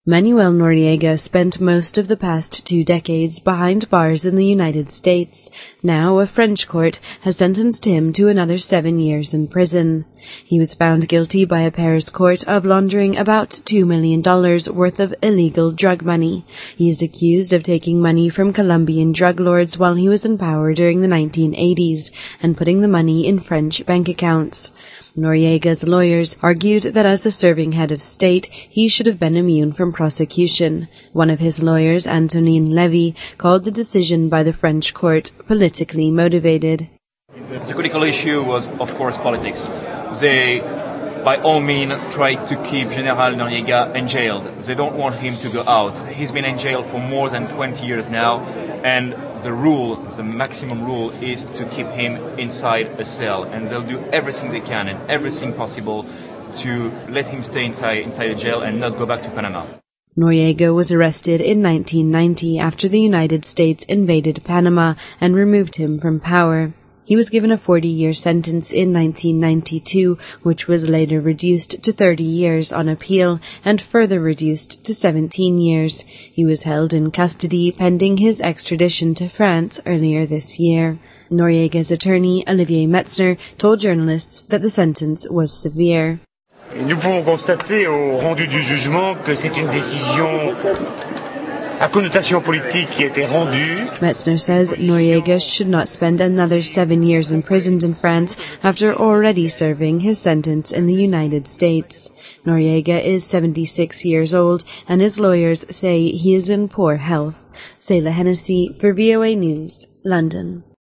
Manuel Noriega spent most of the past 2 decades behind bars in the United States. Now a French court has sentenced him to another 7 years in prison. He was found guilty by a Paris court of laundering about $2 million worth of illegal drug money. He is accused of taking money from Colombian drug lords while he was in power during the 1980s and putting the money in French bank accounts. Noriega's lawyers argued that as a serving head of state, he should have been immune from prosecution. One of his lawyers, Antonin Levy, called the decision by the French court politically motivated. The critical issue was, of course, politics. They, by all means, tried to keep General Noriega enjailed. They don't want him to go out. He's been in jail for more than 20 years now, and the maximum rule is to keep him inside a cell, and they'll do everything they can and everything possible to let him stay inside a jail and not go back to Panama. Noriega was arrested in 1990 after the United States invaded Panama and removed him from power. He was given a 40-year sentence in 1992, which was later reduced to 30 years on appeal and further reduced to 17 years. He was held in custody pending his extradition to France earlier this year. Noriega's attorney, Olivier Metzner, told journalists that the sentence was severe. Nous pouvons constater au rendu du jugement que c'est une décision à connotation politique qui a été rendue. Metzner says Noriega should not spend another 7 years imprisoned in France after already serving his sentence in the United States. Noriega is 76 years old, and his lawyers say he is in poor health. Sayla Hennessy for VOA News, London.